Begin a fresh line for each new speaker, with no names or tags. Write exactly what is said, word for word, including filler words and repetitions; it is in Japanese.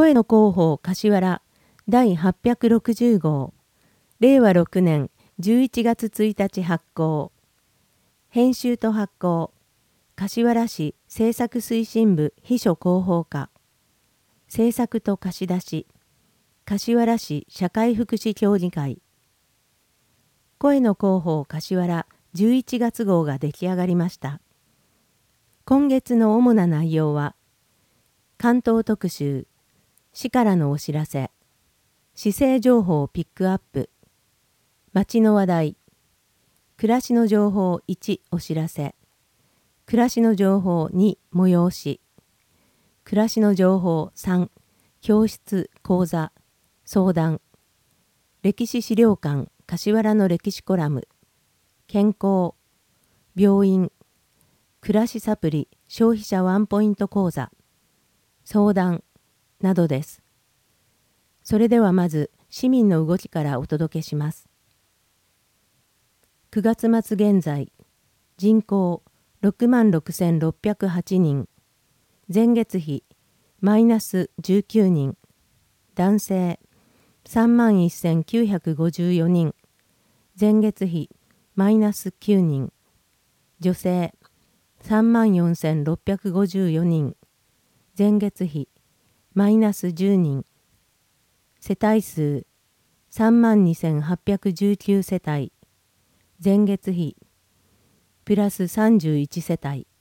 声の広報柏原だいはっぴゃくろくじゅう号れいわろくねんじゅういちがつついたち発行。編集と発行柏原市政策推進部秘書広報課。制作と貸し出し柏原市社会福祉協議会。声の広報柏原じゅういちがつ号が出来上がりました。今月の主な内容は、関東特集、市からのお知らせ、市政情報ピックアップ、町の話題、暮らしの情報いちお知らせ、暮らしの情報に催し、暮らしの情報さん教室講座相談、歴史資料館柏原の歴史コラム、健康、病院、暮らしサプリ消費者ワンポイント講座、相談などです。それではまず市民の動きからお届けします。くがつ末現在、人口ろくまんろくせんろっぴゃくはちにん、前月比マイナスじゅうきゅうにん、男性さんまんせんきゅうひゃくごじゅうよにん、前月比マイナスきゅうにん、女性さんまんよんせんろっぴゃくごじゅうよにん、前月比マイナスじゅうにん、世帯数さんまんにせんはっぴゃくじゅうきゅう世帯、前月比プラスさんじゅういち世帯。